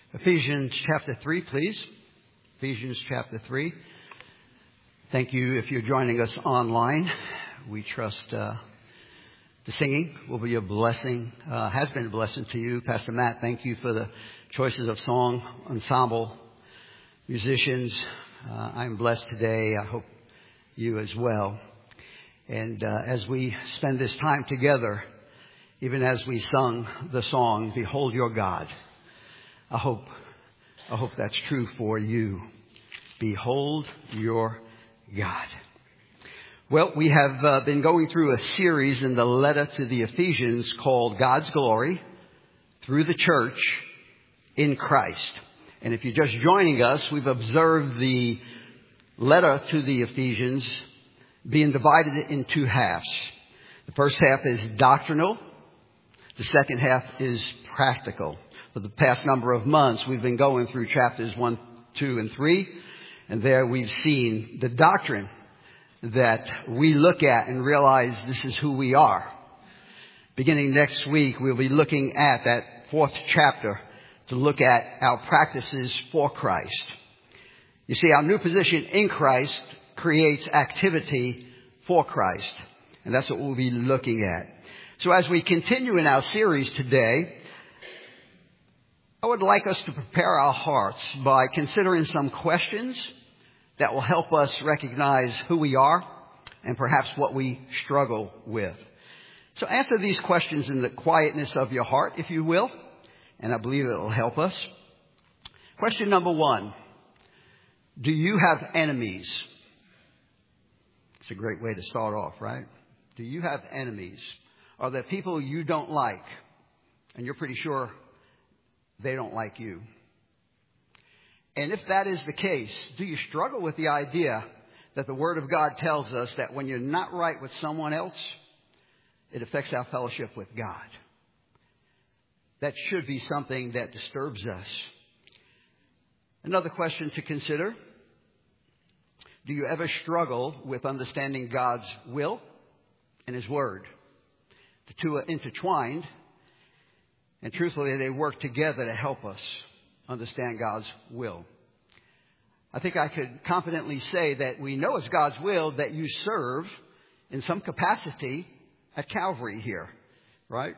Ephesians chapter 3, please. Ephesians chapter 3. Thank you if you're joining us online. We trust the singing will be a blessing, has been a blessing to you. Pastor Matt, thank you for the choices of song, ensemble, musicians. I'm blessed today. I hope you as well. And as we spend this time together, even as we sung the song, Behold Your God, I hope that's true for you. Behold your God. Well, we have been going through a series in the letter to the Ephesians called God's Glory Through the Church in Christ. And if you're just joining us, we've observed the letter to the Ephesians being divided in two halves. The first half is doctrinal. The second half is practical. For the past number of months, we've been going through chapters 1, 2, and 3. And there we've seen the doctrine that we look at and realize this is who we are. Beginning next week, we'll be looking at that fourth chapter to look at our practices for Christ. You see, our new position in Christ creates activity for Christ. And that's what we'll be looking at. So as we continue in our series today, I would like us to prepare our hearts by considering some questions that will help us recognize who we are and perhaps what we struggle with. So answer these questions in the quietness of your heart, if you will, and I believe it will help us. Question number 1. Do you have enemies? It's a great way to start off, right? Do you have enemies? Are there people you don't like and you're pretty sure they don't like you? And if that is the case, do you struggle with the idea that the Word of God tells us that when you're not right with someone else, it affects our fellowship with God? That should be something that disturbs us. Another question to consider. Do you ever struggle with understanding God's will and His Word? The two are intertwined. And truthfully, they work together to help us understand God's will. I think I could confidently say that we know it's God's will that you serve in some capacity at Calvary here, right?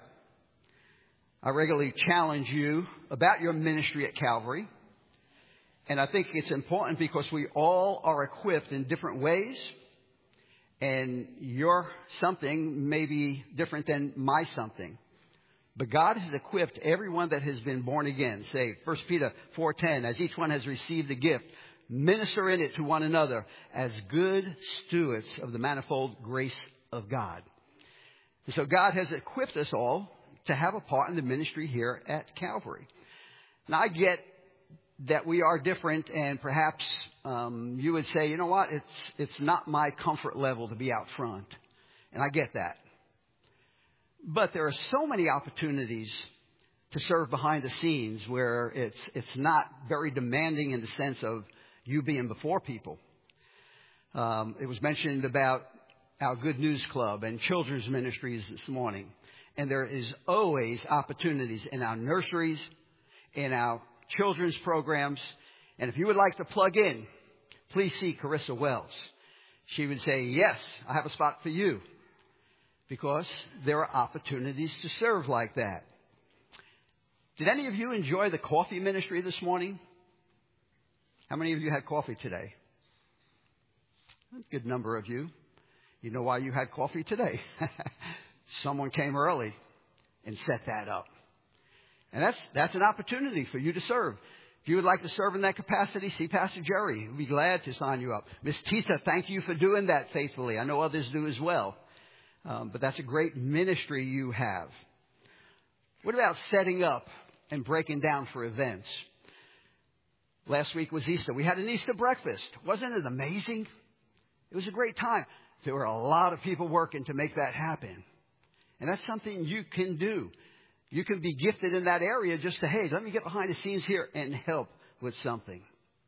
I regularly challenge you about your ministry at Calvary. And I think it's important because we all are equipped in different ways. And your something may be different than my something. But God has equipped everyone that has been born again. Say, 1 Peter 4:10, as each one has received a gift, minister in it to one another as good stewards of the manifold grace of God. And so God has equipped us all to have a part in the ministry here at Calvary. Now, I get that we are different, and perhaps you would say, you know what, it's not my comfort level to be out front. And I get that. But there are so many opportunities to serve behind the scenes where it's not very demanding in the sense of you being before people. It was mentioned about our Good News Club and children's ministries this morning. And there is always opportunities in our nurseries, in our children's programs. And if you would like to plug in, please see Carissa Wells. She would say, yes, I have a spot for you. Because there are opportunities to serve like that. Did any of you enjoy the coffee ministry this morning? How many of you had coffee today? A good number of you. You know why you had coffee today. Someone came early and set that up. And that's an opportunity for you to serve. If you would like to serve in that capacity, see Pastor Jerry. We'd be glad to sign you up. Miss Tita, thank you for doing that faithfully. I know others do as well. But that's a great ministry you have. What about setting up and breaking down for events? Last week was Easter. We had an Easter breakfast. Wasn't it amazing? It was a great time. There were a lot of people working to make that happen. And that's something you can do. You can be gifted in that area just to, hey, let me get behind the scenes here and help with something.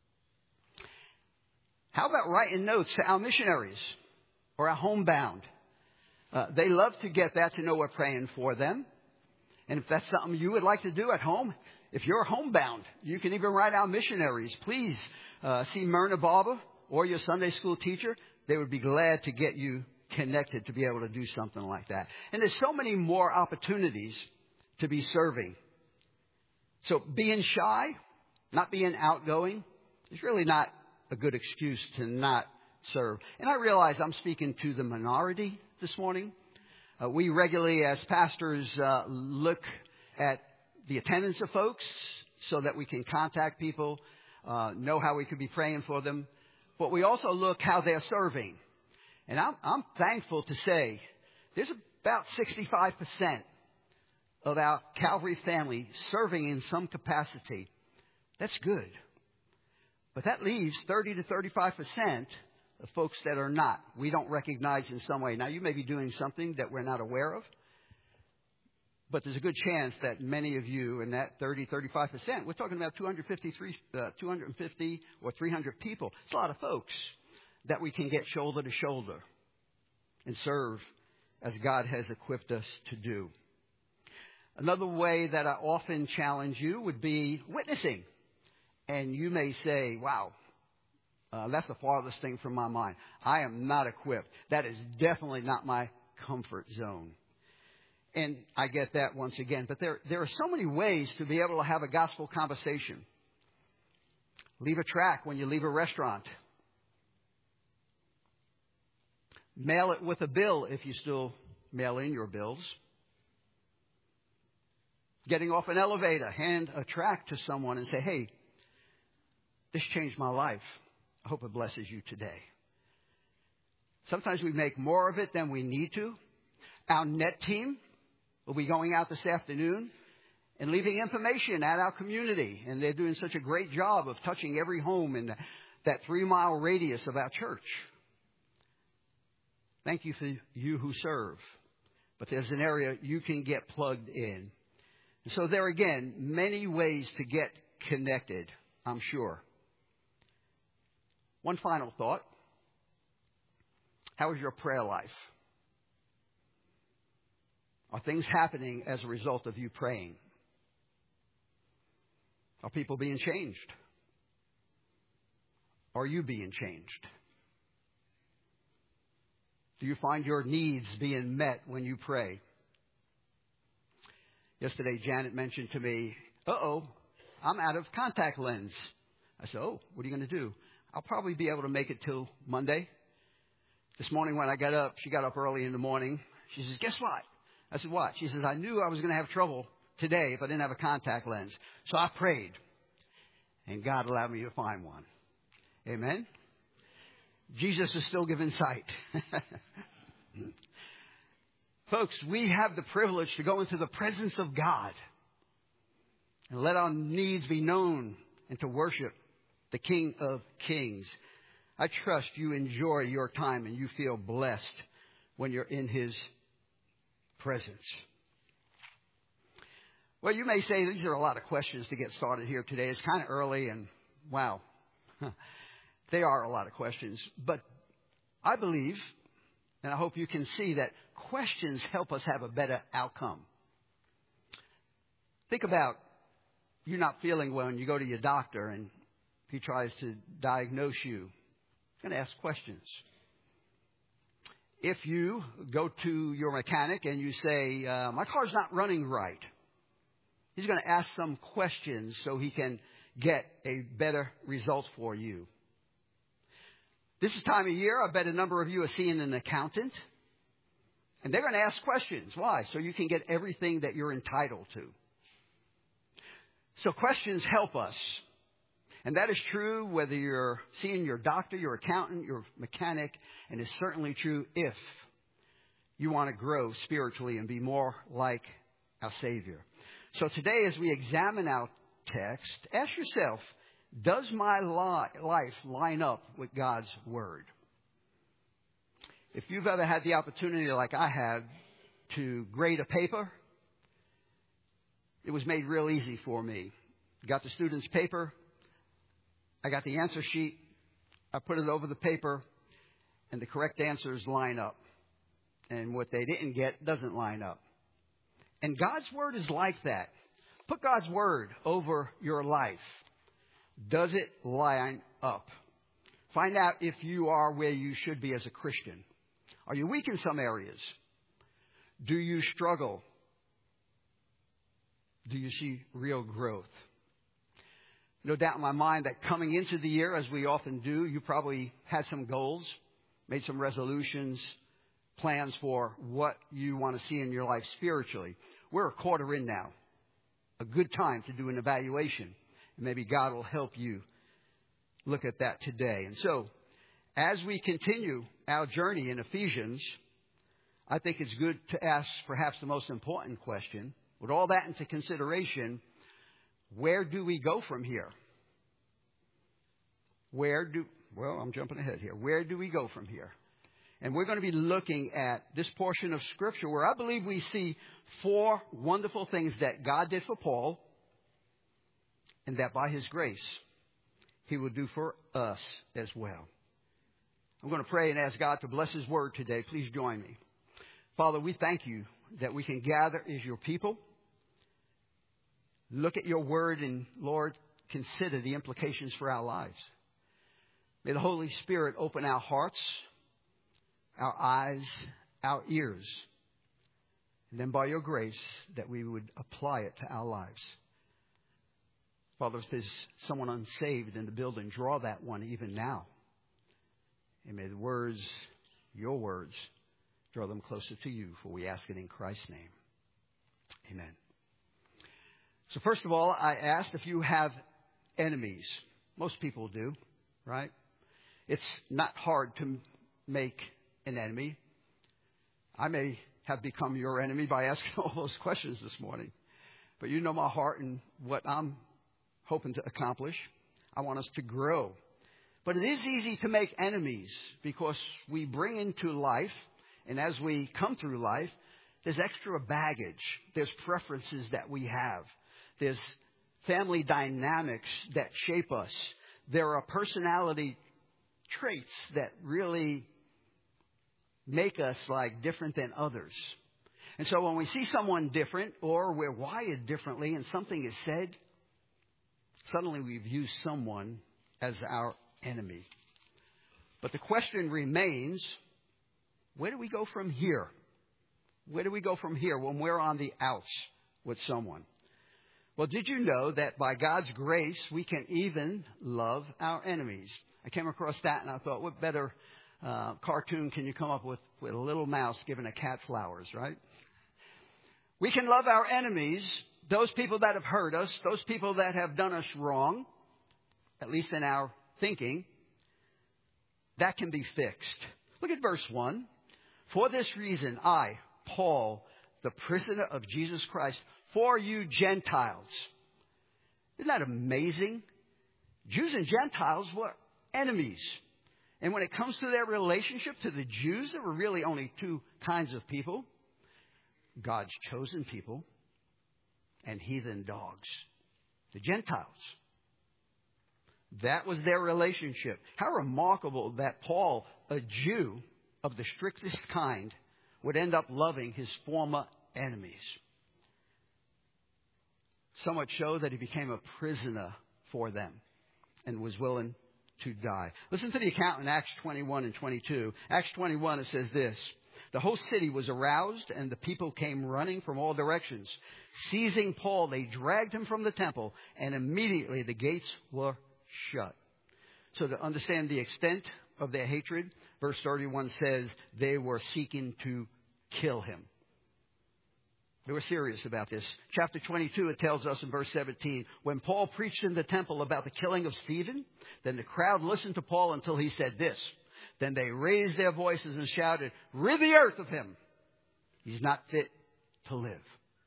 How about writing notes to our missionaries or our homebound? They love to get that to know we're praying for them. And if that's something you would like to do at home, if you're homebound, you can even write out missionaries. Please see Myrna Barber or your Sunday school teacher. They would be glad to get you connected to be able to do something like that. And there's so many more opportunities to be serving. So being shy, not being outgoing, is really not a good excuse to not serve. And I realize I'm speaking to the minority this morning. We regularly, as pastors, look at the attendance of folks so that we can contact people, know how we could be praying for them. But we also look how they're serving. And I'm thankful to say there's about 65% of our Calvary family serving in some capacity. That's good. But that leaves 30 to 35% of folks that are not. We don't recognize in some way. Now, you may be doing something that we're not aware of. But there's a good chance that many of you in that 30, 35%, we're talking about 250 or 300 people. It's a lot of folks that we can get shoulder to shoulder and serve as God has equipped us to do. Another way that I often challenge you would be witnessing. And you may say, wow, that's the farthest thing from my mind. I am not equipped. That is definitely not my comfort zone. And I get that once again. But there are so many ways to be able to have a gospel conversation. Leave a tract when you leave a restaurant. Mail it with a bill if you still mail in your bills. Getting off an elevator, hand a tract to someone and say, hey, this changed my life. I hope it blesses you today. Sometimes we make more of it than we need to. Our net team will be going out this afternoon and leaving information at our community. And they're doing such a great job of touching every home in that 3-mile radius of our church. Thank you for you who serve. But there's an area you can get plugged in. And so there again, many ways to get connected, I'm sure. One final thought. How is your prayer life? Are things happening as a result of you praying? Are people being changed? Are you being changed? Do you find your needs being met when you pray? Yesterday, Janet mentioned to me, I'm out of contact lens. I said, what are you going to do? I'll probably be able to make it till Monday. This morning when I got up, she got up early in the morning. She says, guess what? I said, what? She says, I knew I was going to have trouble today if I didn't have a contact lens. So I prayed. And God allowed me to find one. Amen? Jesus is still giving sight. Folks, we have the privilege to go into the presence of God and let our needs be known and to worship the King of Kings. I trust you enjoy your time and you feel blessed when you're in His presence. Well, you may say these are a lot of questions to get started here today. It's kind of early and wow, they are a lot of questions. But I believe, and I hope you can see that questions help us have a better outcome. Think about you not feeling well and you go to your doctor and he tries to diagnose you. He's going to ask questions. If you go to your mechanic and you say, my car's not running right, he's going to ask some questions so he can get a better result for you. This is time of year. I bet a number of you are seeing an accountant. And they're going to ask questions. Why? So you can get everything that you're entitled to. So questions help us. And that is true whether you're seeing your doctor, your accountant, your mechanic. And it's certainly true if you want to grow spiritually and be more like our Savior. So today as we examine our text, ask yourself, does my life line up with God's Word? If you've ever had the opportunity like I had to grade a paper, it was made real easy for me. Got the student's paper. I got the answer sheet. I put it over the paper, and the correct answers line up. And what they didn't get doesn't line up. And God's Word is like that. Put God's Word over your life. Does it line up? Find out if you are where you should be as a Christian. Are you weak in some areas? Do you struggle? Do you see real growth? No doubt in my mind that coming into the year, as we often do, you probably had some goals, made some resolutions, plans for what you want to see in your life spiritually. We're a quarter in now. A good time to do an evaluation. And maybe God will help you look at that today. And so, as we continue our journey in Ephesians, I think it's good to ask perhaps the most important question. With all that into consideration, where do we go from here? I'm jumping ahead here. Where do we go from here? And we're going to be looking at this portion of Scripture where I believe we see 4 wonderful things that God did for Paul and that by His grace He will do for us as well. I'm going to pray and ask God to bless His Word today. Please join me. Father, we thank You that we can gather as Your people. Look at Your Word and, Lord, consider the implications for our lives. May the Holy Spirit open our hearts, our eyes, our ears, and then by Your grace that we would apply it to our lives. Father, if there's someone unsaved in the building, draw that one even now. And may the words, Your words, draw them closer to You, for we ask it in Christ's name. Amen. So first of all, I asked if you have enemies. Most people do, right? It's not hard to make an enemy. I may have become your enemy by asking all those questions this morning. But you know my heart and what I'm hoping to accomplish. I want us to grow. But it is easy to make enemies because we bring into life, and as we come through life, there's extra baggage. There's preferences that we have. There's family dynamics that shape us. There are personality traits that really make us like different than others. And so when we see someone different or we're wired differently and something is said, suddenly we view someone as our enemy. But the question remains, where do we go from here? Where do we go from here when we're on the outs with someone? Well, did you know that by God's grace, we can even love our enemies? I came across that and I thought, what better cartoon can you come up with a little mouse giving a cat flowers, right? We can love our enemies, those people that have hurt us, those people that have done us wrong, at least in our thinking. That can be fixed. Look at verse 1. For this reason, I, Paul, the prisoner of Jesus Christ, for you Gentiles. Isn't that amazing? Jews and Gentiles were enemies. And when it comes to their relationship to the Jews, there were really only 2 kinds of people. God's chosen people and heathen dogs. The Gentiles. That was their relationship. How remarkable that Paul, a Jew of the strictest kind, would end up loving his former enemies. So much so that he became a prisoner for them and was willing to die. Listen to the account in Acts 21 and 22. Acts 21, it says this. The whole city was aroused and the people came running from all directions. Seizing Paul, they dragged him from the temple and immediately the gates were shut. So to understand the extent of their hatred, verse 31 says they were seeking to kill him. They were serious about this. Chapter 22, it tells us in verse 17, when Paul preached in the temple about the killing of Stephen, then the crowd listened to Paul until he said this. Then they raised their voices and shouted, rid the earth of him. He's not fit to live.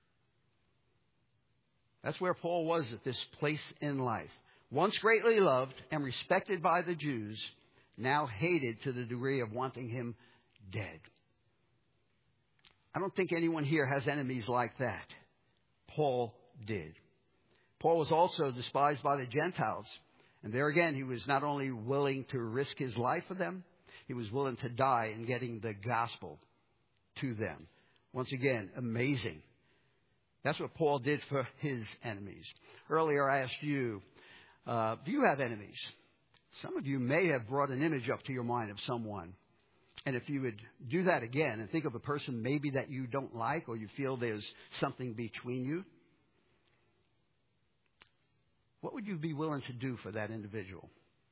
That's where Paul was at this place in life. Once greatly loved and respected by the Jews, now hated to the degree of wanting him dead. I don't think anyone here has enemies like that. Paul did. Paul was also despised by the Gentiles. And there again, he was not only willing to risk his life for them, he was willing to die in getting the gospel to them. Once again, amazing. That's what Paul did for his enemies. Earlier I asked you, do you have enemies? Some of you may have brought an image up to your mind of someone. And if you would do that again and think of a person maybe that you don't like or you feel there's something between you, what would you be willing to do for that individual?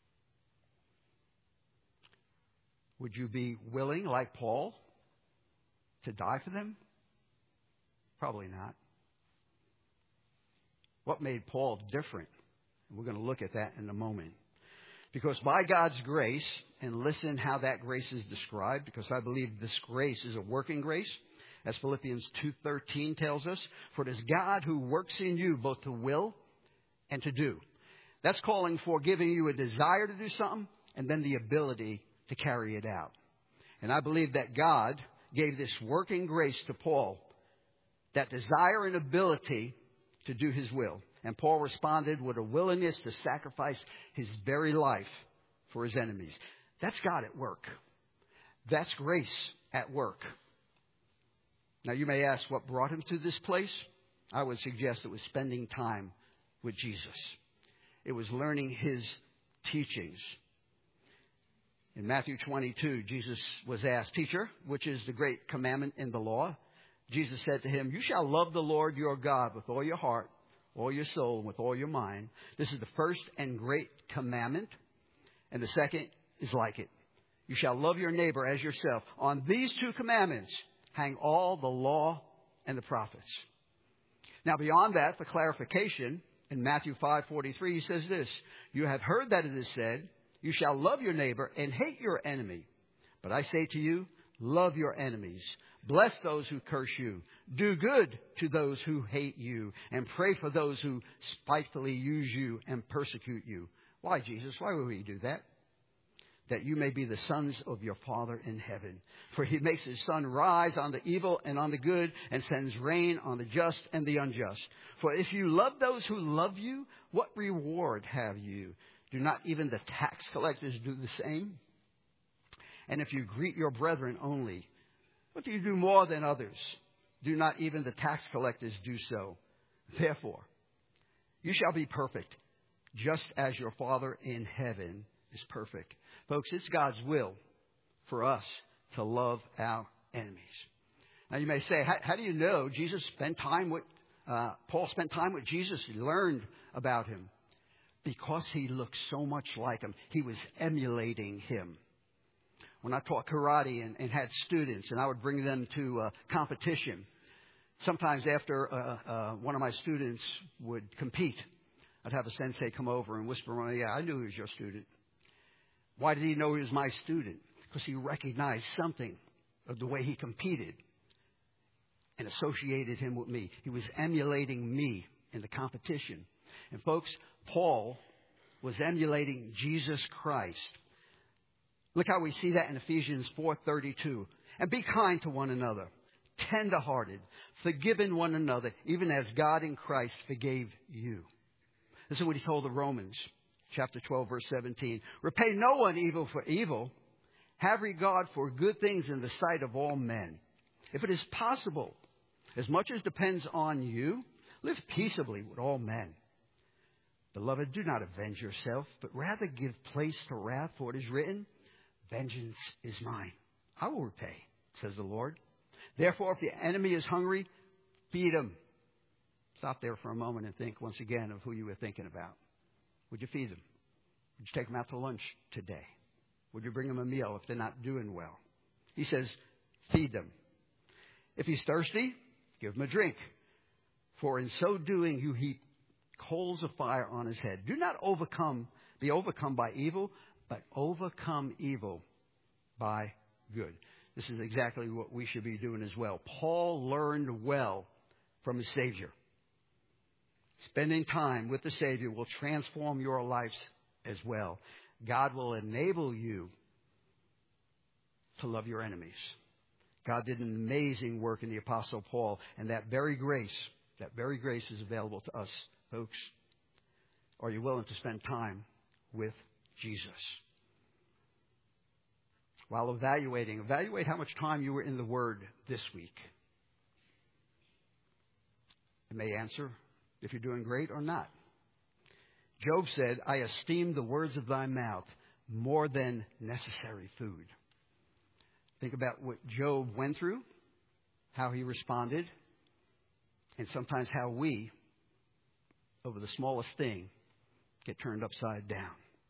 Would you be willing, like Paul, to die for them? Probably not. What made Paul different? We're going to look at that in a moment. Because by God's grace, and listen how that grace is described, because I believe this grace is a working grace, as Philippians 2:13 tells us, for it is God who works in you both to will and to do. That's calling for giving you a desire to do something and then the ability to carry it out. And I believe that God gave this working grace to Paul, that desire and ability to do his will. And Paul responded with a willingness to sacrifice his very life for his enemies. That's God at work. That's grace at work. Now you may ask what brought him to this place. I would suggest it was spending time with Jesus. It was learning his teachings. In Matthew 22, Jesus was asked, "Teacher, which is the great commandment in the law?" Jesus said to him, "You shall love the Lord your God with all your heart, all your soul, and with all your mind. This is the first and great commandment, and the second is like it. You shall love your neighbor as yourself. On these two commandments hang all the law and the prophets." Now, beyond that, for clarification, in Matthew 5:43, he says this, "You have heard that it is said, you shall love your neighbor and hate your enemy. But I say to you, love your enemies. Bless those who curse you. Do good to those who hate you. And pray for those who spitefully use you and persecute you." Why, Jesus? Why would we do that? "That you may be the sons of your Father in heaven. For he makes his sun rise on the evil and on the good, and sends rain on the just and the unjust. For if you love those who love you, what reward have you? Do not even the tax collectors do the same? And if you greet your brethren only, what do you do more than others? Do not even the tax collectors do so? Therefore, you shall be perfect, just as your Father in heaven is perfect." Folks, it's God's will for us to love our enemies. Now you may say, how do you know Paul spent time with Jesus? He learned about him. Because he looked so much like him. He was emulating him. When I taught karate and had students, and I would bring them to a competition, sometimes after one of my students would compete, I'd have a sensei come over and whisper, "Oh, yeah, I knew he was your student." Why did he know he was my student? Because he recognized something of the way he competed and associated him with me. He was emulating me in the competition. And folks, Paul was emulating Jesus Christ. Look how we see that in Ephesians 4:32. "And be kind to one another, tender-hearted, forgiving one another, even as God in Christ forgave you." This is what he told the Romans, chapter 12, verse 17. "Repay no one evil for evil. Have regard for good things in the sight of all men. If it is possible, as much as depends on you, live peaceably with all men. Beloved, do not avenge yourself, but rather give place to wrath, for it is written, 'Vengeance is mine. I will repay,' says the Lord. Therefore, if the enemy is hungry, feed him." Stop there for a moment and think once again of who you were thinking about. Would you feed them? Would you take them out to lunch today? Would you bring them a meal if they're not doing well? He says, feed them. If he's thirsty, give him a drink. For in so doing, you heap coals of fire on his head. Do not be overcome by evil, but overcome evil by good. This is exactly what we should be doing as well. Paul learned well from his Savior. Spending time with the Savior will transform your lives as well. God will enable you to love your enemies. God did an amazing work in the Apostle Paul, and that very grace is available to us, folks. Are you willing to spend time with Jesus? While evaluate how much time you were in the Word this week. It may answer if you're doing great or not. Job said, I esteem the words of thy mouth more than necessary food. Think about what Job went through, how he responded, and sometimes how we, over the smallest thing, get turned upside down.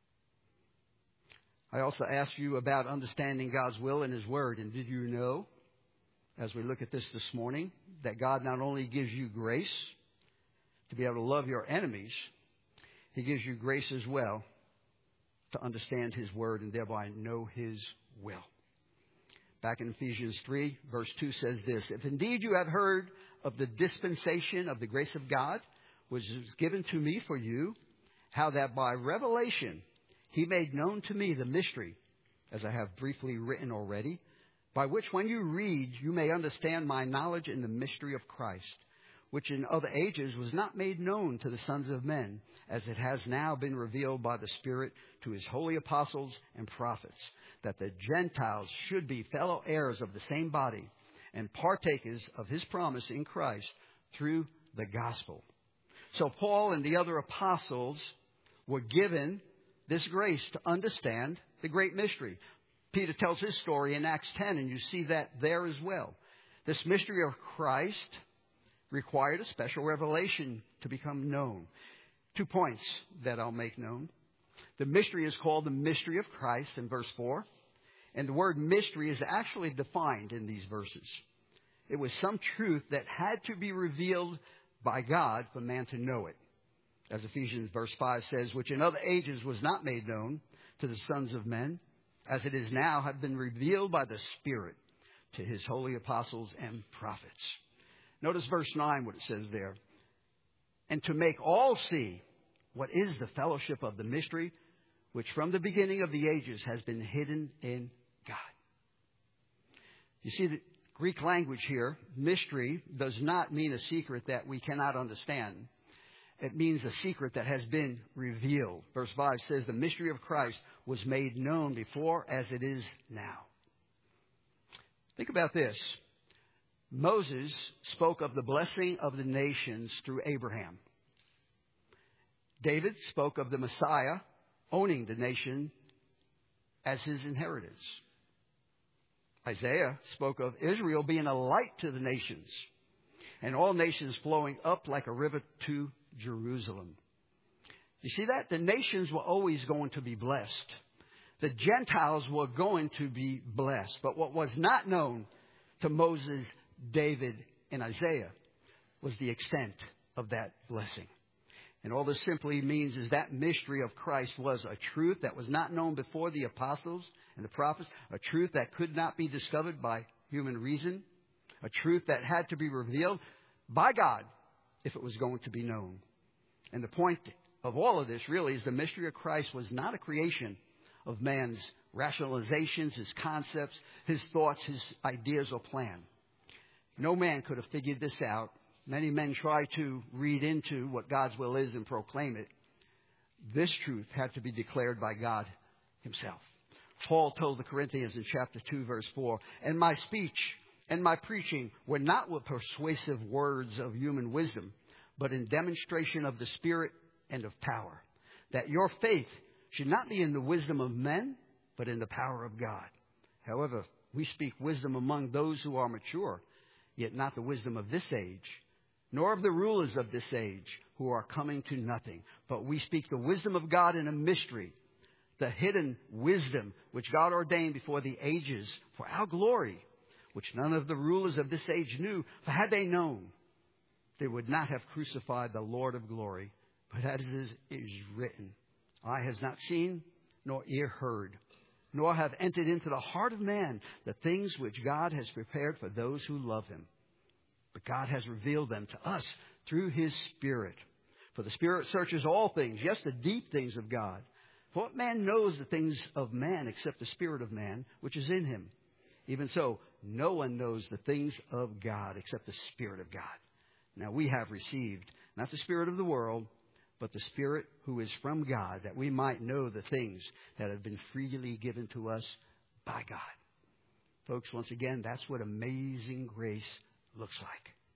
I also asked you about understanding God's will and His Word. And did you know, as we look at this morning, that God not only gives you grace to be able to love your enemies, He gives you grace as well to understand His Word and thereby know His will. Back in Ephesians 3, verse 2 says this, If indeed you have heard of the dispensation of the grace of God, which was given to me for you, how that by revelation He made known to me the mystery, as I have briefly written already, by which when you read, you may understand my knowledge in the mystery of Christ, which in other ages was not made known to the sons of men, as it has now been revealed by the Spirit to His holy apostles and prophets, that the Gentiles should be fellow heirs of the same body and partakers of His promise in Christ through the gospel. So Paul and the other apostles were given this grace to understand the great mystery. Peter tells his story in Acts 10, and you see that there as well. This mystery of Christ required a special revelation to become known. 2 points that I'll make known. The mystery is called the mystery of Christ in verse 4. And the word mystery is actually defined in these verses. It was some truth that had to be revealed by God for man to know it. As Ephesians verse 5 says, which in other ages was not made known to the sons of men, as it is now have been revealed by the Spirit to His holy apostles and prophets. Notice verse 9, what it says there. And to make all see what is the fellowship of the mystery, which from the beginning of the ages has been hidden in God. You see, the Greek language here, mystery, does not mean a secret that we cannot understand. It means a secret that has been revealed. Verse 5 says the mystery of Christ was made known before as it is now. Think about this. Moses spoke of the blessing of the nations through Abraham. David spoke of the Messiah owning the nation as his inheritance. Isaiah spoke of Israel being a light to the nations, and all nations flowing up like a river to Jerusalem. You see that? The nations were always going to be blessed. The Gentiles were going to be blessed. But what was not known to Moses, David, and Isaiah was the extent of that blessing. And all this simply means is that mystery of Christ was a truth that was not known before the apostles and the prophets, a truth that could not be discovered by human reason, a truth that had to be revealed by God if it was going to be known. And the point of all of this really is the mystery of Christ was not a creation of man's rationalizations, his concepts, his thoughts, his ideas or plan. No man could have figured this out. Many men try to read into what God's will is and proclaim it. This truth had to be declared by God Himself. Paul told the Corinthians in chapter 2, verse 4, and my speech and my preaching were not with persuasive words of human wisdom, but in demonstration of the Spirit and of power, that your faith should not be in the wisdom of men, but in the power of God. However, we speak wisdom among those who are mature, yet not the wisdom of this age, nor of the rulers of this age who are coming to nothing. But we speak the wisdom of God in a mystery, the hidden wisdom which God ordained before the ages for our glory, which none of the rulers of this age knew. For had they known, they would not have crucified the Lord of glory. But as it is written, eye has not seen, nor ear heard, nor have entered into the heart of man the things which God has prepared for those who love Him. But God has revealed them to us through His Spirit. For the Spirit searches all things, yes, the deep things of God. For what man knows the things of man except the Spirit of man, which is in him? Even so, no one knows the things of God except the Spirit of God. Now we have received not the spirit of the world, but the Spirit who is from God, that we might know the things that have been freely given to us by God. Folks, once again, that's what amazing grace looks like.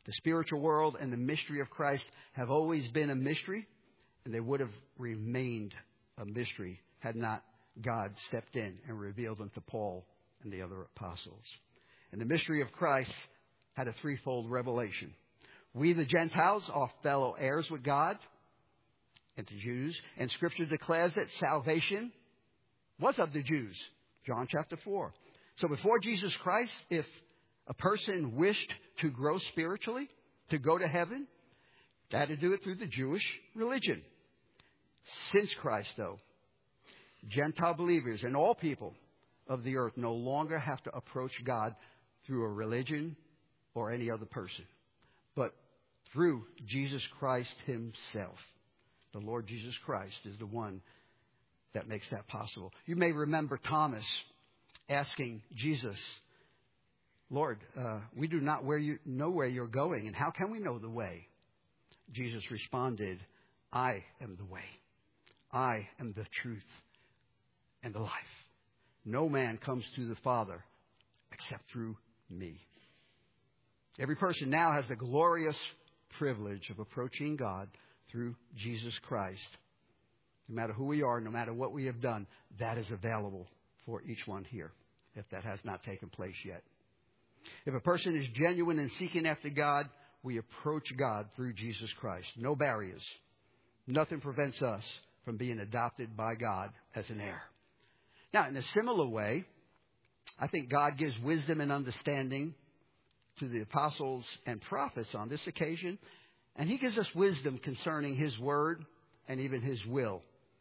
The spiritual world and the mystery of Christ have always been a mystery, and they would have remained a mystery had not God stepped in and revealed them to Paul and the other apostles. And the mystery of Christ had a threefold revelation. We, the Gentiles, are fellow heirs with God and the Jews. And Scripture declares that salvation was of the Jews. John chapter 4. So before Jesus Christ, if a person wished to grow spiritually, to go to heaven, they had to do it through the Jewish religion. Since Christ, though, Gentile believers and all people of the earth no longer have to approach God through a religion or any other person, but through Jesus Christ himself. The Lord Jesus Christ is the one that makes that possible. You may remember Thomas asking Jesus, Lord, we do not know where you're going, and how can we know the way? Jesus responded, I am the way. I am the truth and the life. No man comes to the Father except through me. Every person now has the glorious privilege of approaching God through Jesus Christ. No matter who we are, no matter what we have done, that is available for each one here, if that has not taken place yet. If a person is genuine in seeking after God, we approach God through Jesus Christ. No barriers. Nothing prevents us from being adopted by God as an heir. Now, in a similar way, I think God gives wisdom and understanding to the apostles and prophets on this occasion. And he gives us wisdom concerning his word and even his will.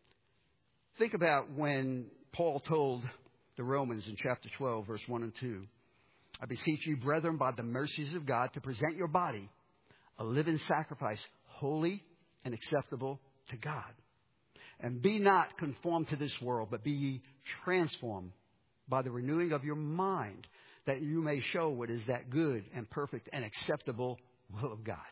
Think about when Paul told the Romans in chapter 12, verse 1 and 2, I beseech you, brethren, by the mercies of God, to present your body a living sacrifice, holy and acceptable to God. And be not conformed to this world, but be ye transformed by the renewing of your mind, that you may show what is that good and perfect and acceptable will of God.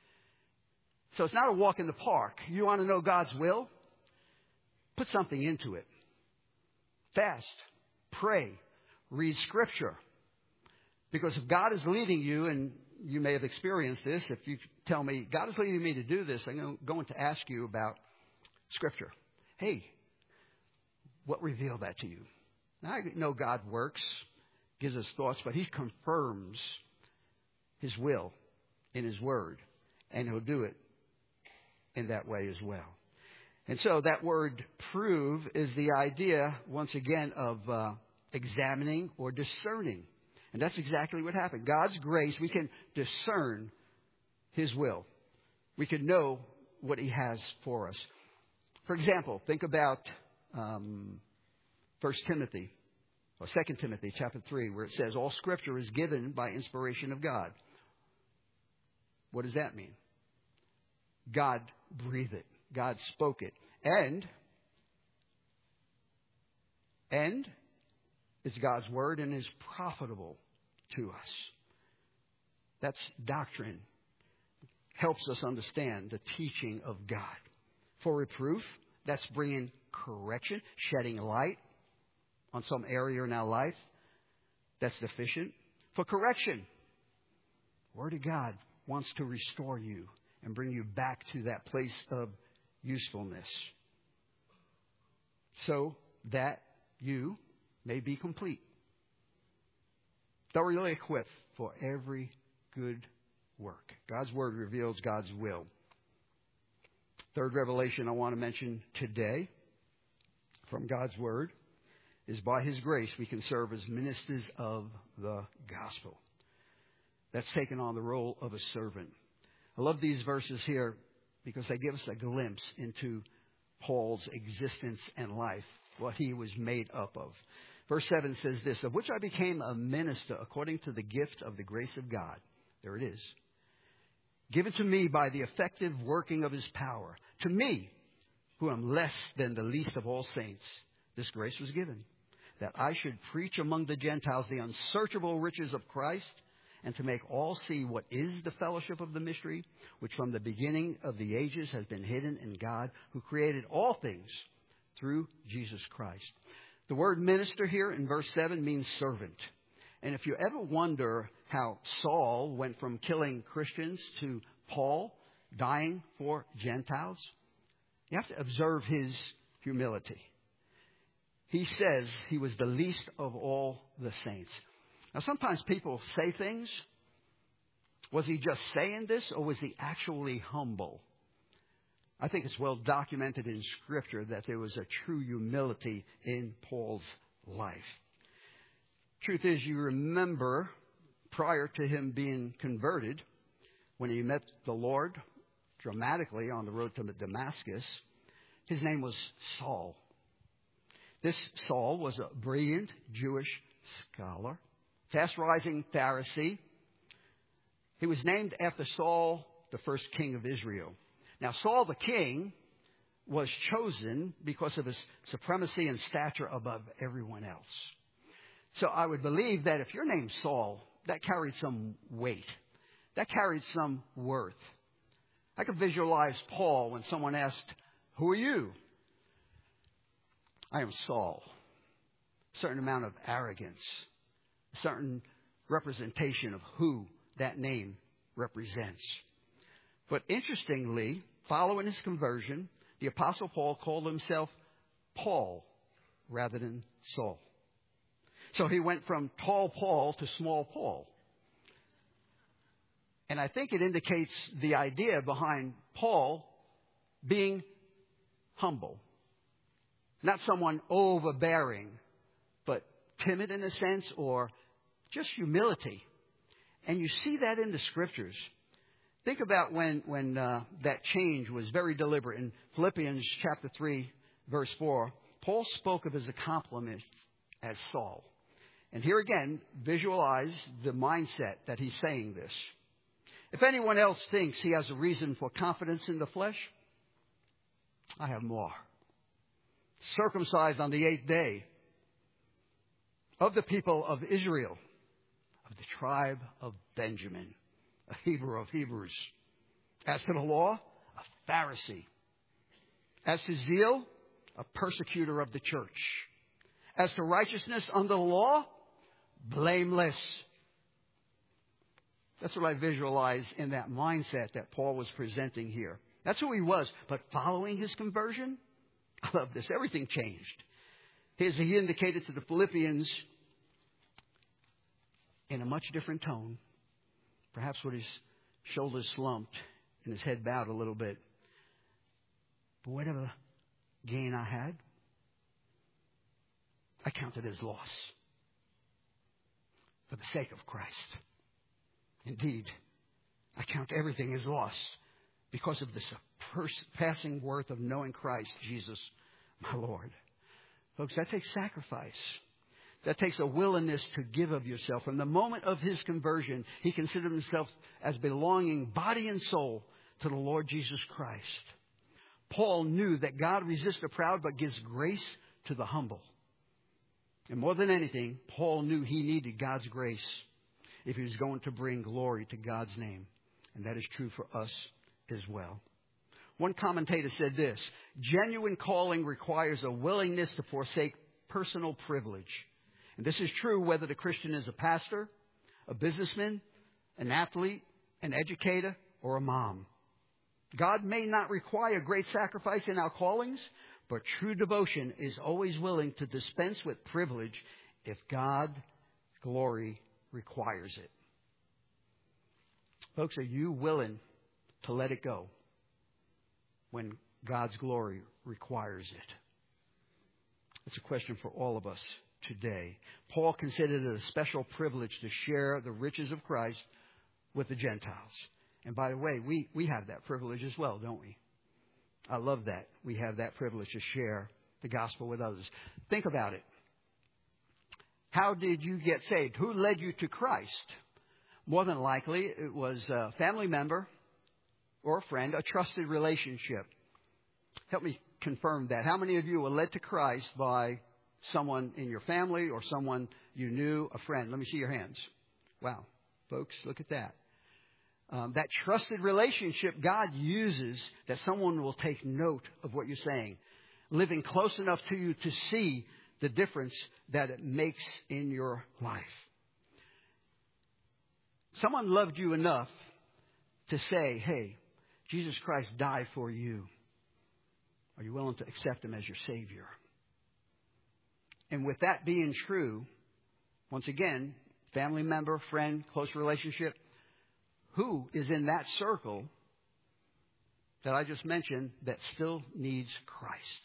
So it's not a walk in the park. You want to know God's will? Put something into it. Fast. Pray. Read Scripture. Because if God is leading you, and you may have experienced this, if you tell me, God is leading me to do this, I'm going to ask you about Scripture. Hey, what revealed that to you? Now, I know God works, gives us thoughts, but he confirms his will in his word, and he'll do it in that way as well. And so that word prove is the idea, once again, of examining or discerning. And that's exactly what happened. God's grace, we can discern his will. We can know what he has for us. For example, think about 1 Timothy, or 2 Timothy chapter 3, where it says, all Scripture is given by inspiration of God. What does that mean? God breathed it. God spoke it. And it's God's word and is profitable to us. That's doctrine. Helps us understand the teaching of God. For reproof, that's bringing correction, shedding light on some area in our life that's deficient. For correction, Word of God wants to restore you and bring you back to that place of usefulness, so that you may be complete, thoroughly equipped for every good work. God's Word reveals God's will. Third revelation I want to mention today from God's Word is by His grace we can serve as ministers of the gospel. That's taken on the role of a servant. I love these verses here because they give us a glimpse into Paul's existence and life, what he was made up of. Verse 7 says this, of which I became a minister according to the gift of the grace of God. There it is. Given to me by the effective working of His power. To me, who am less than the least of all saints, this grace was given, that I should preach among the Gentiles the unsearchable riches of Christ, and to make all see what is the fellowship of the mystery, which from the beginning of the ages has been hidden in God, who created all things through Jesus Christ. The word minister here in verse 7 means servant. And if you ever wonder how Saul went from killing Christians to Paul dying for Gentiles, you have to observe his humility. He says he was the least of all the saints. Now, sometimes people say things. Was he just saying this, or was he actually humble? I think it's well documented in Scripture that there was a true humility in Paul's life. Truth is, you remember prior to him being converted, when he met the Lord dramatically on the road to Damascus, his name was Saul. This Saul was a brilliant Jewish scholar, fast-rising Pharisee. He was named after Saul, the first king of Israel. Now, Saul the king was chosen because of his supremacy and stature above everyone else. So I would believe that if your name's Saul, that carried some weight. That carried some worth. I could visualize Paul when someone asked, "Who are you?" "I am Saul." A certain amount of arrogance, a certain representation of who that name represents. But interestingly, following his conversion, the Apostle Paul called himself Paul rather than Saul. So he went from tall Paul to small Paul. And I think it indicates the idea behind Paul being humble. Not someone overbearing, but timid in a sense, or just humility. And you see that in the Scriptures. Think about when that change was very deliberate. In Philippians chapter 3, verse 4, Paul spoke of his accomplishment as Saul. And here again, visualize the mindset that he's saying this. If anyone else thinks he has a reason for confidence in the flesh, I have more. Circumcised on the 8th day, of the people of Israel, of the tribe of Benjamin, a Hebrew of Hebrews. As to the law, a Pharisee. As to zeal, a persecutor of the church. As to righteousness under the law, blameless. That's what I visualize in that mindset that Paul was presenting here. That's who he was. But following his conversion, I love this, everything changed. As he indicated to the Philippians in a much different tone, perhaps with his shoulders slumped and his head bowed a little bit. But whatever gain I had, I counted as loss for the sake of Christ. Indeed, I count everything as loss because of the surpassing worth of knowing Christ Jesus, my Lord. Folks, that takes sacrifice. That takes a willingness to give of yourself. From the moment of his conversion, he considered himself as belonging body and soul to the Lord Jesus Christ. Paul knew that God resists the proud but gives grace to the humble. And more than anything, Paul knew he needed God's grace if he was going to bring glory to God's name. And that is true for us as well. One commentator said this: genuine calling requires a willingness to forsake personal privilege. And this is true whether the Christian is a pastor, a businessman, an athlete, an educator, or a mom. God may not require great sacrifice in our callings, but true devotion is always willing to dispense with privilege if God's glory requires it. Folks, are you willing to let it go when God's glory requires it? It's a question for all of us today. Paul considered it a special privilege to share the riches of Christ with the Gentiles. And by the way, we have that privilege as well, don't we? I love that. We have that privilege to share the gospel with others. Think about it. How did you get saved? Who led you to Christ? More than likely, it was a family member or a friend, a trusted relationship. Help me confirm that. How many of you were led to Christ by someone in your family or someone you knew, a friend? Let me see your hands. Wow. Folks, look at that. That trusted relationship God uses that someone will take note of what you're saying, living close enough to you to see the difference that it makes in your life. Someone loved you enough to say, hey, Jesus Christ died for you. Are you willing to accept him as your Savior? And with that being true, once again, family member, friend, close relationship, who is in that circle that I just mentioned that still needs Christ?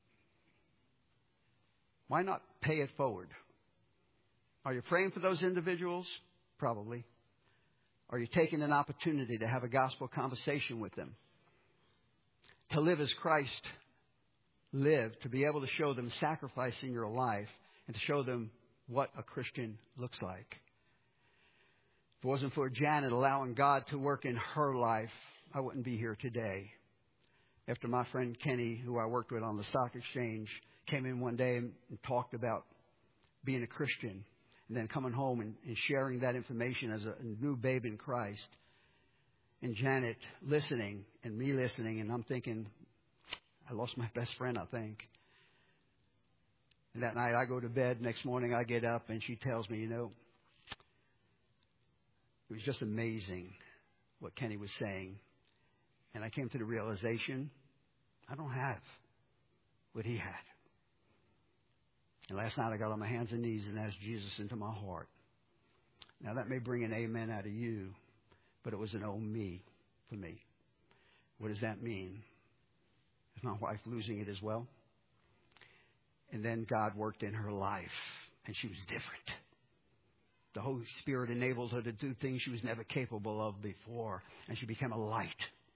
Why not pay it forward? Are you praying for those individuals? Probably. Are you taking an opportunity to have a gospel conversation with them? To live as Christ lived, to be able to show them sacrificing your life and to show them what a Christian looks like. If it wasn't for Janet allowing God to work in her life, I wouldn't be here today. After my friend Kenny, who I worked with on the stock exchange, came in one day and talked about being a Christian and then coming home and sharing that information as a new babe in Christ. And Janet listening and me listening, and I'm thinking, I lost my best friend, I think. And that night I go to bed. Next morning I get up and she tells me, it was just amazing what Kenny was saying. And I came to the realization, I don't have what he had. And last night I got on my hands and knees and asked Jesus into my heart. Now that may bring an amen out of you, but it was an oh me for me. What does that mean? Is my wife losing it as well? And then God worked in her life, and she was different. The Holy Spirit enabled her to do things she was never capable of before, and she became a light.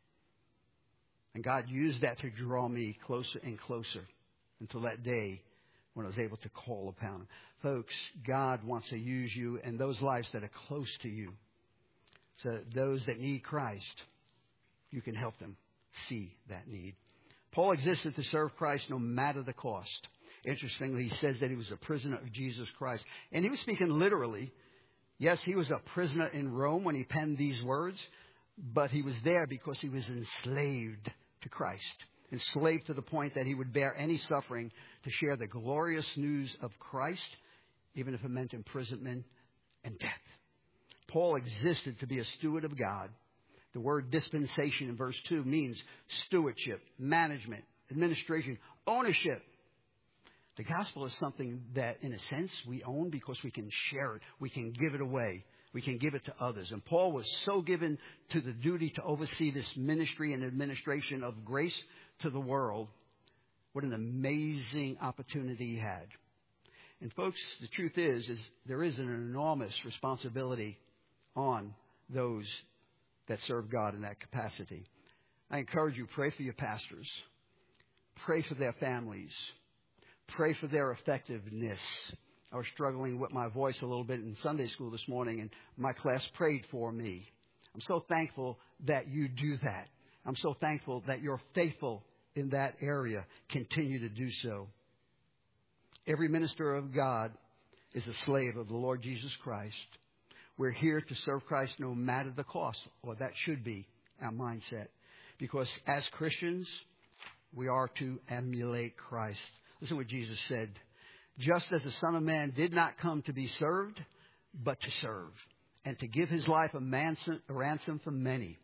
And God used that to draw me closer and closer until that day when I was able to call upon him. Folks, God wants to use you and those lives that are close to you. So those that need Christ, you can help them see that need. Paul existed to serve Christ no matter the cost. Interestingly, he says that he was a prisoner of Jesus Christ. And he was speaking literally. Yes, he was a prisoner in Rome when he penned these words, but he was there because he was enslaved to Christ. Enslaved to the point that he would bear any suffering to share the glorious news of Christ, even if it meant imprisonment and death. Paul existed to be a steward of God. The word dispensation in verse 2 means stewardship, management, administration, ownership. The gospel is something that, in a sense, we own because we can share it. We can give it away. We can give it to others. And Paul was so given to the duty to oversee this ministry and administration of grace to the world. What an amazing opportunity he had. And folks, the truth is there is an enormous responsibility on those that serve God in that capacity. I encourage you, pray for your pastors. Pray for their families. Pray for their effectiveness. I was struggling with my voice a little bit in Sunday school this morning, and my class prayed for me. I'm so thankful that you do that. I'm so thankful that you're faithful in that area. Continue to do so. Every minister of God is a slave of the Lord Jesus Christ. We're here to serve Christ no matter the cost, or that should be our mindset. Because as Christians, we are to emulate Christ. Listen to what Jesus said. Just as the Son of Man did not come to be served, but to serve, and to give his life a ransom for many.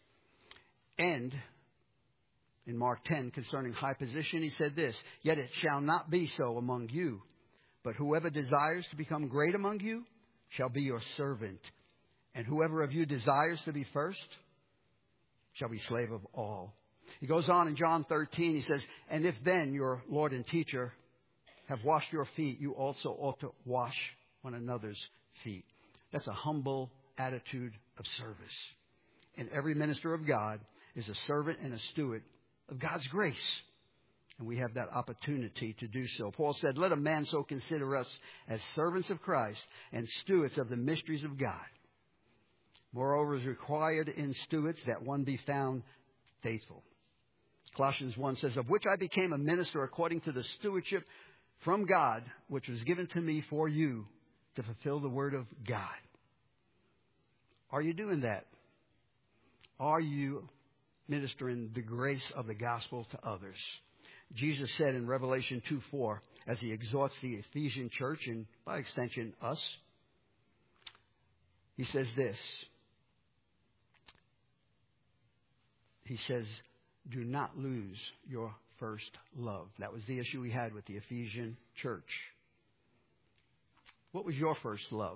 And in Mark 10, concerning high position, he said this, yet it shall not be so among you, but whoever desires to become great among you shall be your servant. And whoever of you desires to be first shall be slave of all. He goes on in John 13, he says, and if then your Lord and teacher have washed your feet, you also ought to wash one another's feet. That's a humble attitude of service. And every minister of God is a servant and a steward of God's grace. And we have that opportunity to do so. Paul said, let a man so consider us as servants of Christ and stewards of the mysteries of God. Moreover, it is required in stewards that one be found faithful. Colossians 1 says, of which I became a minister according to the stewardship from God, which was given to me for you to fulfill the word of God. Are you doing that? Are you ministering the grace of the gospel to others? Jesus said in Revelation 2:4, as he exhorts the Ephesian church and by extension us, He says this. He says, do not lose your first love. That was the issue we had with the Ephesian church. What was your first love?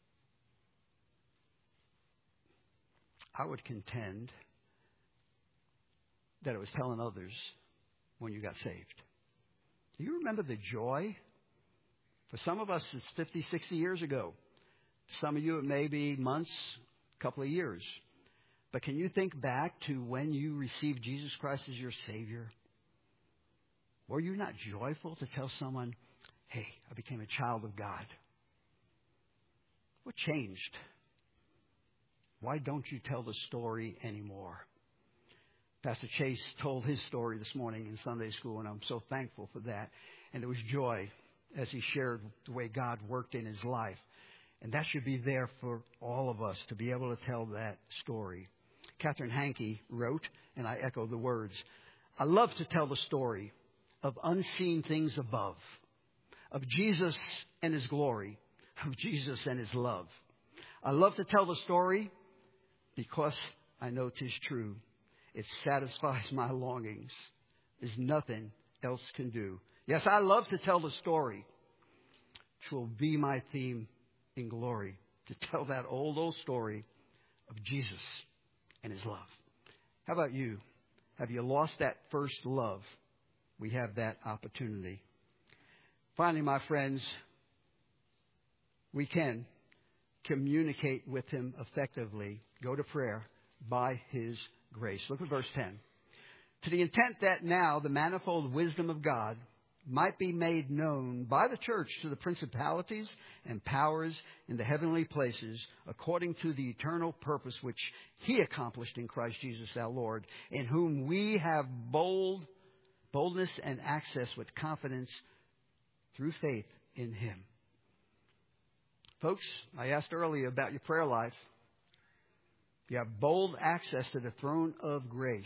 I would contend that it was telling others when you got saved. Do you remember the joy? For some of us, it's 50, 60 years ago. Some of you, it may be months, a couple of years. But can you think back to when you received Jesus Christ as your Savior? Were you not joyful to tell someone, hey, I became a child of God? What changed? Why don't you tell the story anymore? Pastor Chase told his story this morning in Sunday school, and I'm so thankful for that. And there was joy as he shared the way God worked in his life. And that should be there for all of us to be able to tell that story. Catherine Hankey wrote, and I echo the words, I love to tell the story of unseen things above, of Jesus and His glory, of Jesus and His love. I love to tell the story because I know 'tis true. It satisfies my longings, as nothing else can do. Yes, I love to tell the story, which will be my theme in glory, to tell that old story of Jesus and His love. How about you? Have you lost that first love? We have that opportunity. Finally, my friends, we can communicate with Him effectively. Go to prayer by His grace. Look at verse 10. To the intent that now the manifold wisdom of God might be made known by the church to the principalities and powers in the heavenly places, according to the eternal purpose which He accomplished in Christ Jesus our Lord, in whom we have boldness and access with confidence through faith in Him. Folks, I asked earlier about your prayer life. You have bold access to the throne of grace.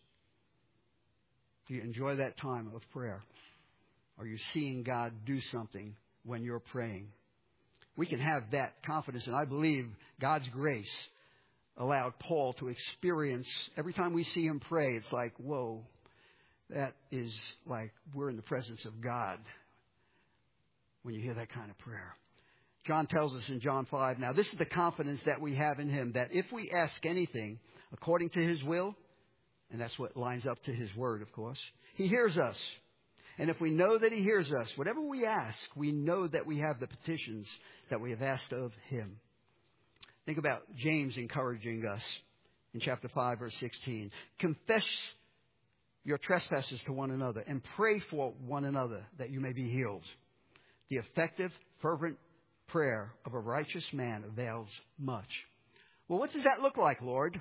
Do you enjoy that time of prayer? Are you seeing God do something when you're praying? We can have that confidence, and I believe God's grace allowed Paul to experience, every time we see him pray, it's like, whoa, that is like we're in the presence of God when you hear that kind of prayer. John tells us in John 5, now this is the confidence that we have in Him, that if we ask anything according to His will, and that's what lines up to His word, of course, He hears us. And if we know that He hears us, whatever we ask, we know that we have the petitions that we have asked of Him. Think about James encouraging us in chapter 5, verse 16. Confess your trespasses to one another and pray for one another that you may be healed. The effective, fervent prayer of a righteous man avails much. Well, what does that look like, Lord?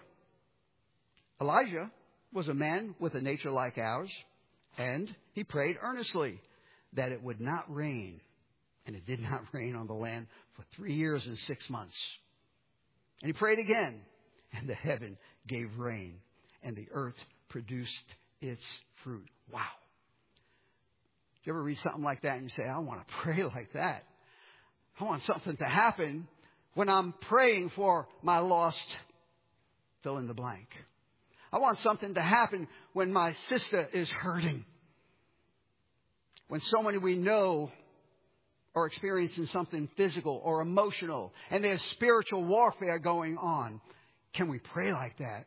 Elijah was a man with a nature like ours, and he prayed earnestly that it would not rain. And it did not rain on the land for 3 years and 6 months. And he prayed again, and the heaven gave rain, and the earth produced its fruit. Wow. Do you ever read something like that and you say, I want to pray like that? I want something to happen when I'm praying for my lost fill in the blank. I want something to happen when my sister is hurting. When so many we know are experiencing something physical or emotional and there's spiritual warfare going on. Can we pray like that?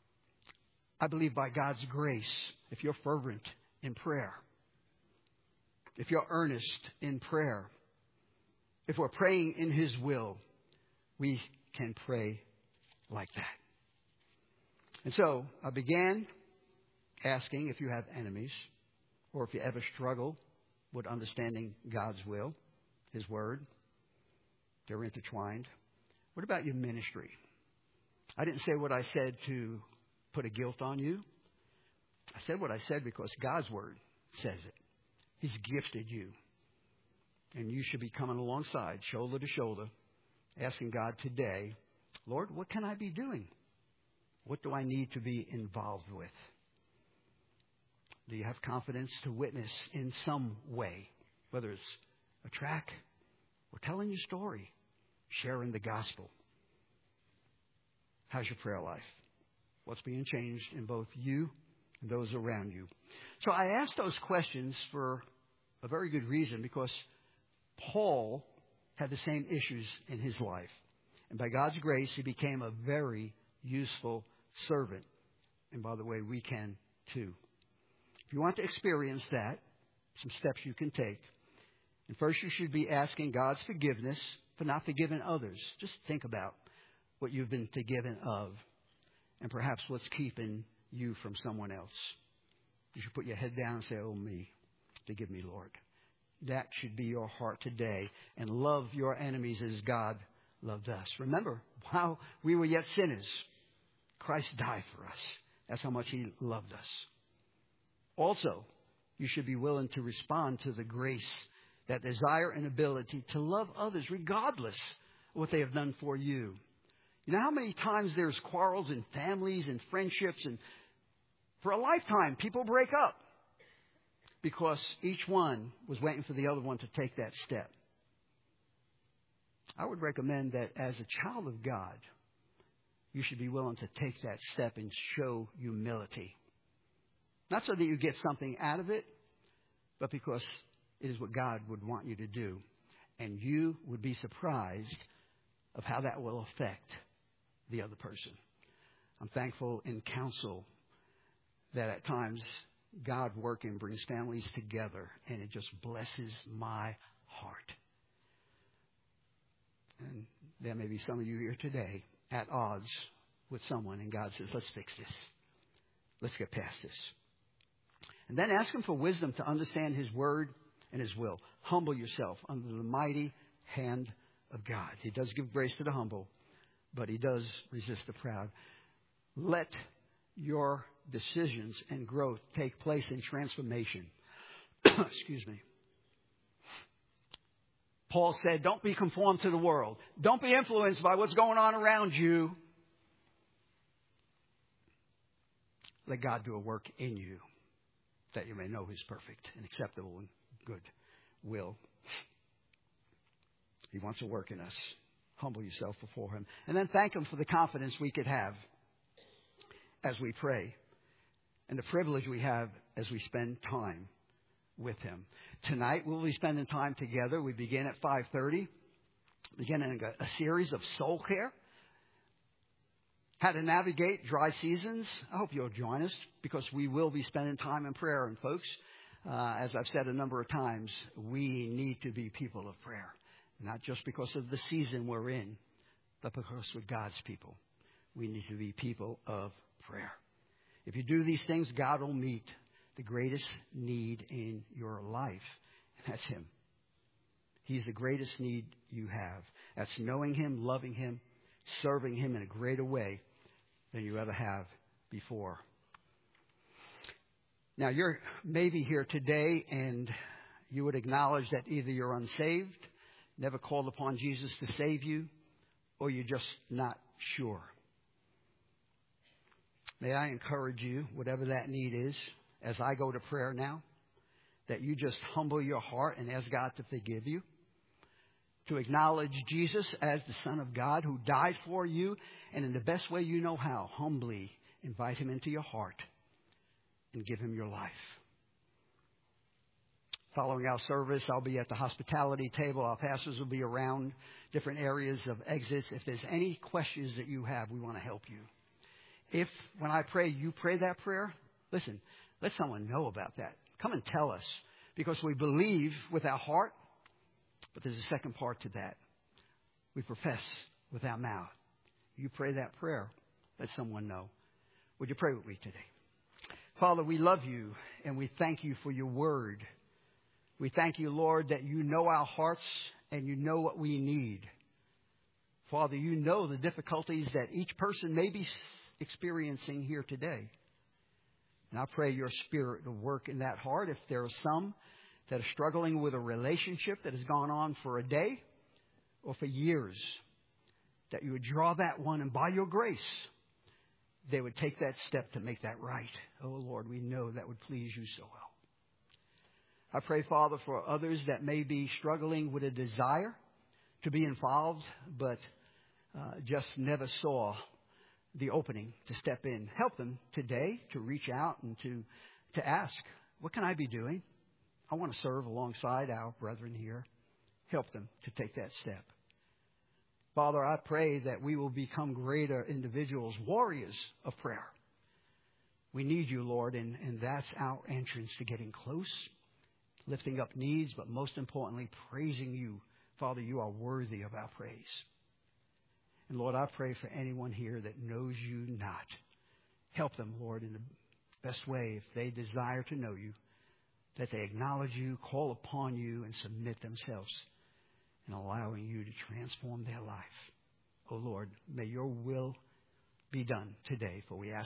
I believe by God's grace, if you're fervent in prayer, if you're earnest in prayer, if we're praying in His will, we can pray like that. And so I began asking if you have enemies or if you ever struggle with understanding God's will, His Word. They're intertwined. What about your ministry? I didn't say what I said to put a guilt on you. I said what I said because God's Word says it. He's gifted you. And you should be coming alongside, shoulder to shoulder, asking God today, Lord, what can I be doing? What do I need to be involved with? Do you have confidence to witness in some way, whether it's a track or telling your story, sharing the gospel? How's your prayer life? What's being changed in both you and those around you? So I ask those questions for a very good reason, because Paul had the same issues in his life. And by God's grace, he became a very useful servant. And by the way, we can too. If you want to experience that, some steps you can take. And first, you should be asking God's forgiveness for not forgiving others. Just think about what you've been forgiven of, and perhaps what's keeping you from someone else. You should put your head down and say, "Oh, me, forgive me, Lord." That should be your heart today. And love your enemies as God loved us. Remember, while we were yet sinners, Christ died for us. That's how much he loved us. Also, you should be willing to respond to the grace, that desire and ability to love others regardless of what they have done for you. You know how many times there's quarrels in families and friendships, and for a lifetime people break up because each one was waiting for the other one to take that step. I would recommend that as a child of God, you should be willing to take that step and show humility. Not so that you get something out of it, but because it is what God would want you to do. And you would be surprised of how that will affect the other person. I'm thankful in counsel that at times God working brings families together, and it just blesses my heart. And there may be some of you here today at odds with someone, and God says, "Let's fix this. Let's get past this." And then ask him for wisdom to understand his word and his will. Humble yourself under the mighty hand of God. He does give grace to the humble, but he does resist the proud. Let your decisions and growth take place in transformation. Excuse me. Paul said, don't be conformed to the world. Don't be influenced by what's going on around you. Let God do a work in you, that you may know his perfect and acceptable and good will. He wants to work in us. Humble yourself before him. And then thank him for the confidence we could have as we pray, and the privilege we have as we spend time with him. Tonight we'll be spending time together. We begin at 5:30, beginning a series of soul care. How to navigate dry seasons. I hope you'll join us, because we will be spending time in prayer. And folks, as I've said a number of times, we need to be people of prayer. Not just because of the season we're in, but because we're God's people. We need to be people of prayer. If you do these things, God will meet the greatest need in your life. And that's him. He's the greatest need you have. That's knowing him, loving him, serving him in a greater way than you ever have before. Now, you're maybe here today and you would acknowledge that either you're unsaved, never called upon Jesus to save you, or you're just not sure. May I encourage you, whatever that need is, as I go to prayer now, that you just humble your heart and ask God to forgive you, to acknowledge Jesus as the Son of God who died for you, and in the best way you know how, humbly invite him into your heart and give him your life. Following our service, I'll be at the hospitality table. Our pastors will be around different areas of exits. If there's any questions that you have, we want to help you. If, when I pray, you pray that prayer, listen, let someone know about that. Come and tell us, because we believe with our heart, but there's a second part to that. We profess with our mouth. You pray that prayer, let someone know. Would you pray with me today? Father, we love you, and we thank you for your word. We thank you, Lord, that you know our hearts and you know what we need. Father, you know the difficulties that each person may be experiencing here today. And I pray your Spirit will work in that heart. If there are some that are struggling with a relationship that has gone on for a day or for years, that you would draw that one, and by your grace, they would take that step to make that right. Oh, Lord, we know that would please you so well. I pray, Father, for others that may be struggling with a desire to be involved, but just never saw the opening to step in. Help them today to reach out and to ask, what can I be doing? I want to serve alongside our brethren here. Help them to take that step. Father, I pray that we will become greater individuals, warriors of prayer. We need you, Lord, and that's our entrance to getting close, lifting up needs, but most importantly, praising you. Father, you are worthy of our praise. And Lord, I pray for anyone here that knows you not. Help them, Lord, in the best way, if they desire to know you, that they acknowledge you, call upon you, and submit themselves in allowing you to transform their life. Oh, Lord, may your will be done today, for we ask